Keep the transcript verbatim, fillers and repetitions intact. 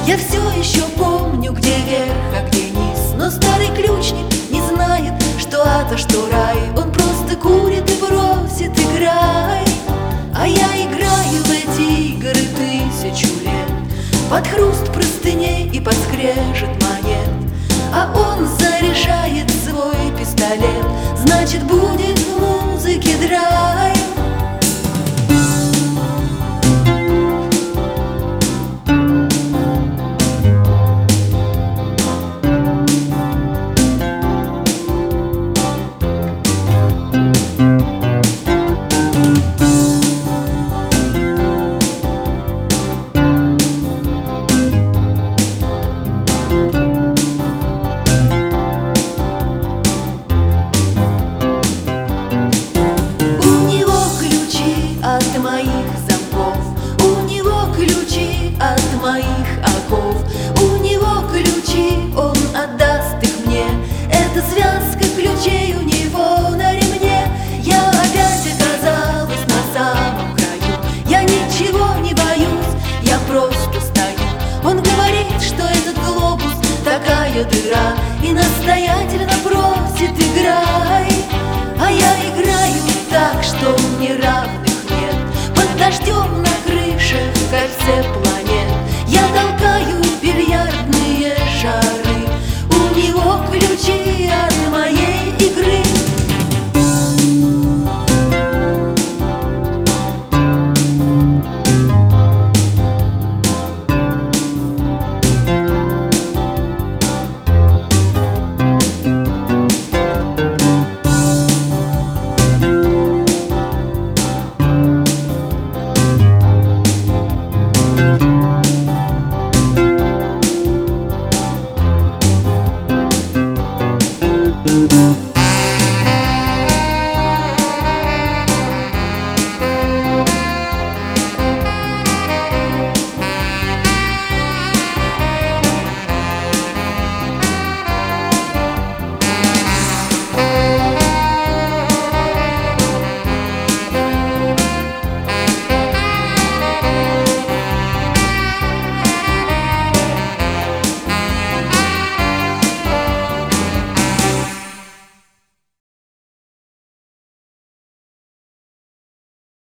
Я все еще помню, где верх, а где низ. Но старый ключник не знает, что ада, что рай. Он просто курит и просит: играй. А я играю в эти игры тысячу лет, под хруст простыней и под скрежет монет. А он заряжает свой пистолет, значит, будет в музыке драйв. От моих замков, у него ключи от моих оков, у него ключи, он отдаст их мне. Это связка ключей у него на ремне. Я опять оказалась на самом краю. Я ничего не боюсь, я просто стою. Он говорит, что этот глобус такая дыра, и настоятельно просит: играй. А я играю так, что мне равных нет. Под дождем на крыше в кольце плавает